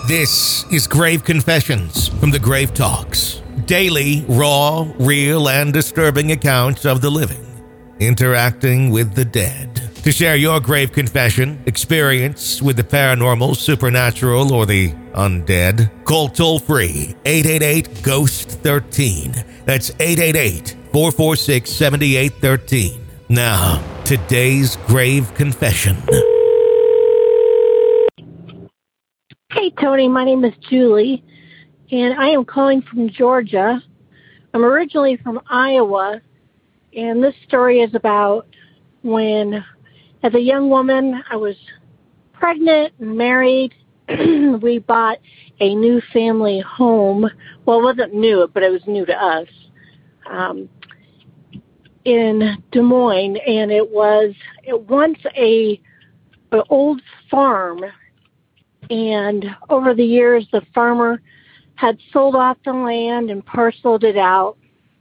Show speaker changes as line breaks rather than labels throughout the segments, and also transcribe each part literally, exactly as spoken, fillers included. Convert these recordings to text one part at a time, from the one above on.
This is Grave Confessions from the Grave Talks. Daily, raw, real, and disturbing accounts of the living interacting with the dead. To share your grave confession, experience with the paranormal, supernatural, or the undead, call toll-free eight eight eight, ghost one three. That's eight eight eight, four four six, seven eight one three. Now, today's grave confession.
Hey, Tony. My name is Julie, and I am calling from Georgia. I'm originally from Iowa, and this story is about when, as a young woman, I was pregnant and married. We bought a new family home. Well, it wasn't new, but it was new to us, um, in Des Moines, and it was it once a an old farm. And over the years, the farmer had sold off the land and parceled it out.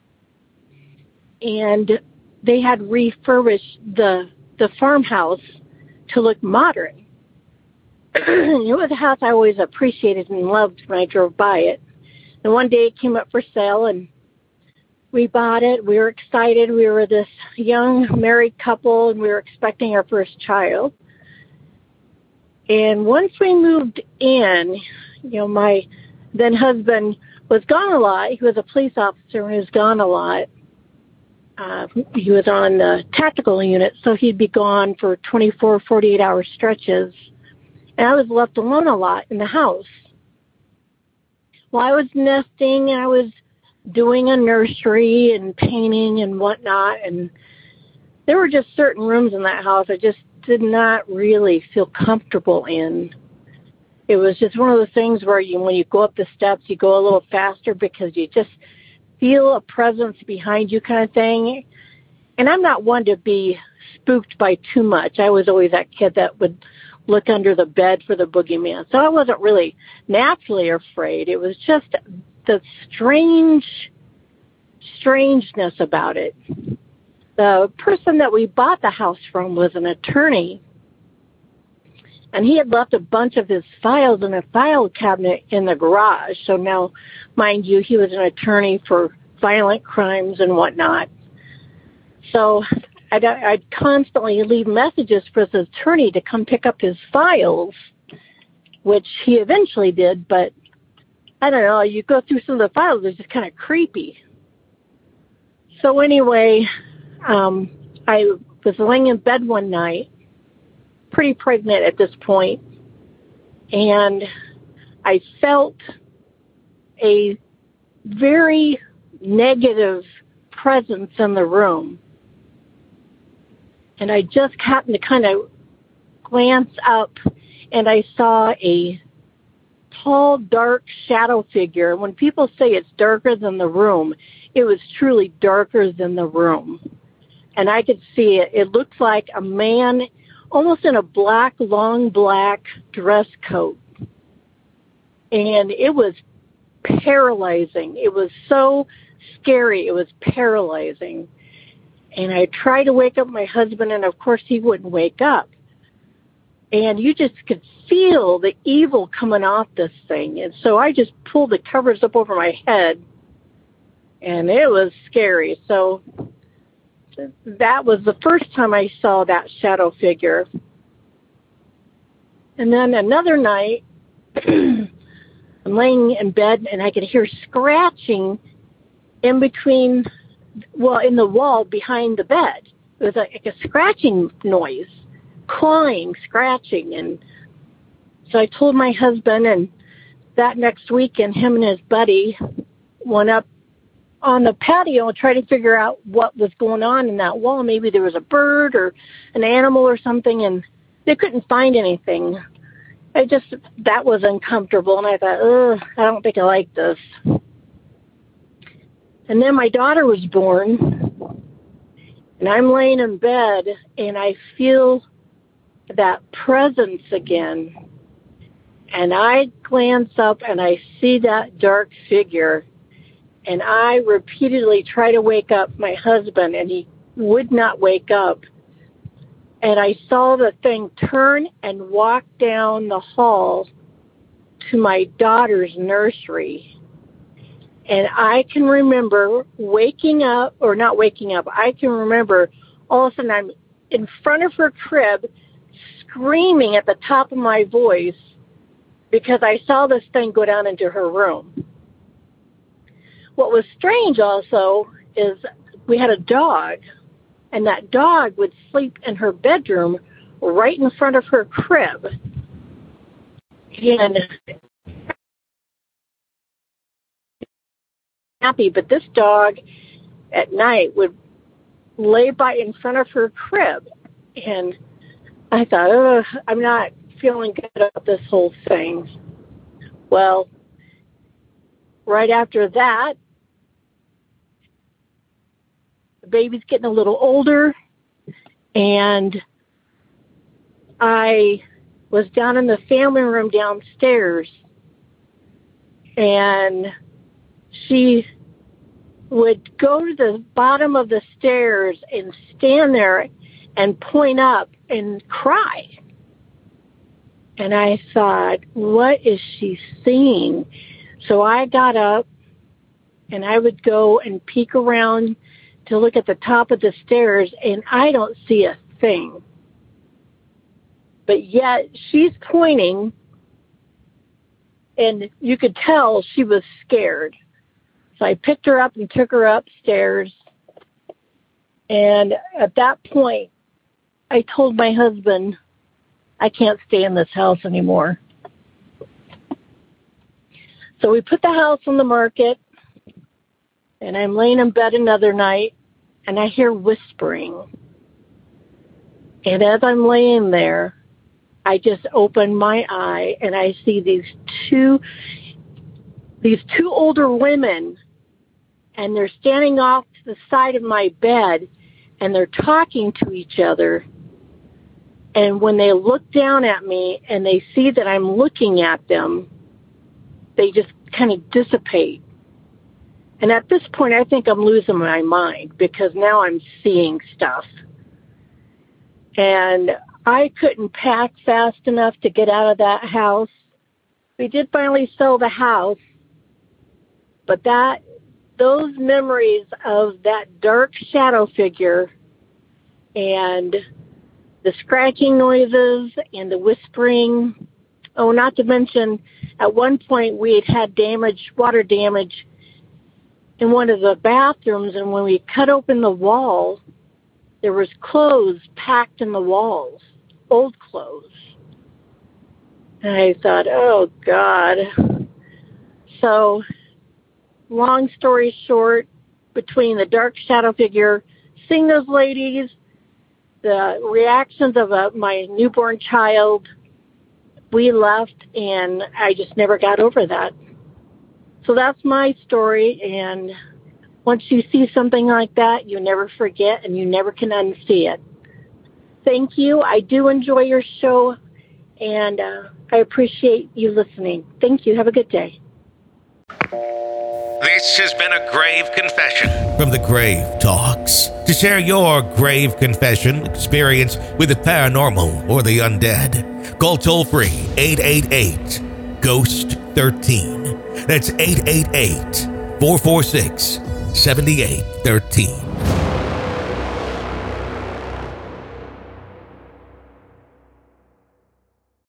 And they had refurbished the the farmhouse to look modern. It was a house I always appreciated and loved when I drove by it. And one day it came up for sale, and we bought it. We were excited. We were this young married couple, and we were expecting our first child. And once we moved in, you know, my then husband was gone a lot. He was a police officer and he was gone a lot. Uh, he was on the tactical unit, so he'd be gone for twenty-four, forty-eight hour stretches. And I was left alone a lot in the house. Well, I was nesting and I was doing a nursery and painting and whatnot. And there were just certain rooms in that house I just did not really feel comfortable in. It was just one of those things where you, when you go up the steps, you go a little faster because you just feel a presence behind you kind of thing. And I'm not one to be spooked by too much. I was always that kid that would look under the bed for the boogeyman. So I wasn't really naturally afraid. It was just the strange, strangeness about it. The person that we bought the house from was an attorney, and he had left a bunch of his files in a file cabinet in the garage. So now, mind you, he was an attorney for violent crimes and whatnot. So I'd, I'd constantly leave messages for his attorney to come pick up his files, which he eventually did, but I don't know, you go through some of the files, they're just kind of creepy. So anyway, Um, I was laying in bed one night, pretty pregnant at this point, and I felt a very negative presence in the room. And I just happened to kind of glance up, and I saw a tall, dark shadow figure. When people say it's darker than the room, it was truly darker than the room. And I could see it. It looked like a man almost in a black, long black dress coat. And it was paralyzing. It was so scary. It was paralyzing. And I tried to wake up my husband, and of course he wouldn't wake up. And you just could feel the evil coming off this thing. And so I just pulled the covers up over my head, and it was scary. So that was the first time I saw that shadow figure. And then another night, I'm laying in bed, and I could hear scratching in between, well, in the wall behind the bed. It was like a scratching noise, clawing, scratching. And so I told my husband, and that next weekend, him and his buddy went up on the patio and try to figure out what was going on in that wall. Maybe there was a bird or an animal or something, and they couldn't find anything. I just, that was uncomfortable, and I thought, ugh, I don't think I like this. And then my daughter was born, and I'm laying in bed, and I feel that presence again. And I glance up, and I see that dark figure. And I repeatedly try to wake up my husband, and he would not wake up. And I saw the thing turn and walk down the hall to my daughter's nursery. And I can remember waking up, or not waking up, I can remember all of a sudden I'm in front of her crib screaming at the top of my voice because I saw this thing go down into her room. What was strange also is we had a dog, and that dog would sleep in her bedroom right in front of her crib. And happy, but this dog at night would lay by in front of her crib. And I thought, oh, I'm not feeling good about this whole thing. Well, right after that, the baby's getting a little older, and I was down in the family room downstairs, and she would go to the bottom of the stairs and stand there and point up and cry. And I thought, what is she seeing? So I got up, and I would go and peek around to look at the top of the stairs, and I don't see a thing. But yet she's pointing, and you could tell she was scared. So I picked her up and took her upstairs. And at that point, I told my husband, I can't stay in this house anymore. So we put the house on the market, and I'm laying in bed another night, and I hear whispering. And as I'm laying there, I just open my eye, and I see these two, these two older women, and they're standing off to the side of my bed, and they're talking to each other. And when they look down at me and they see that I'm looking at them, they just kind of dissipate. And at this point, I think I'm losing my mind because now I'm seeing stuff. And I couldn't pack fast enough to get out of that house. We did finally sell the house, but that those memories of that dark shadow figure and the scratching noises and the whispering, oh, not to mention, at one point we had had damage, water damage in one of the bathrooms, and when we cut open the wall, there was clothes packed in the walls, old clothes. And I thought, oh, God. So, long story short, between the dark shadow figure, seeing those ladies, the reactions of a, my newborn child, we left, and I just never got over that. So that's my story, and once you see something like that, you never forget, and you never can unsee it. Thank you. I do enjoy your show, and uh, I appreciate you listening. Thank you. Have a good day.
This has been a grave confession from the Grave Talks. To share your grave confession experience with the paranormal or the undead, call toll-free eight eight eight, ghost thirteen. That's eight eight eight, four four six, seven eight one three.